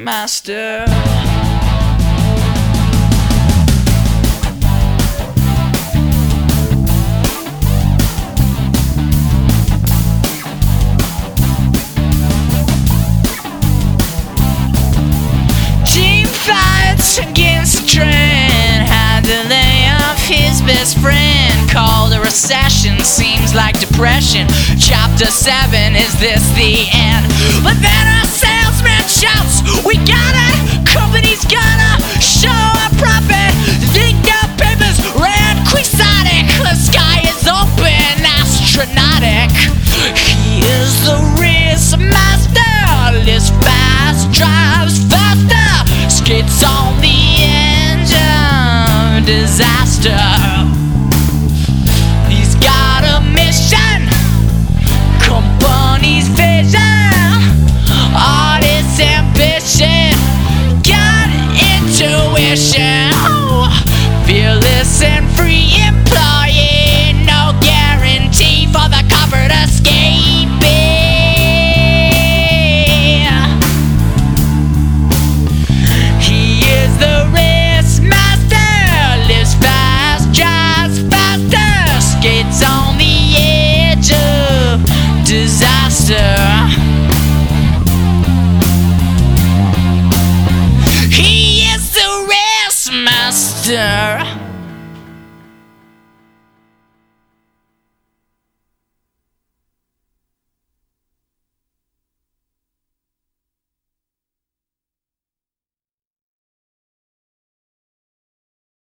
master. Team fights against the trend, had to lay off his best friend. Called a recession, seems like depression. Chapter 7, is this the end? But then a salesman shouts, we got it! Company's gonna show a profit. Think the papers red quixotic. The sky is open, astronautic. He is the race master. Lives fast, drives faster. Skates on the edge of disaster. He's got a mission, company's vision, artist ambition, got intuition. Fearless and free employee, no guarantee for the comfort escaping. He is the race master, lives fast, drives faster, skates on the edge of disaster. He is the race master.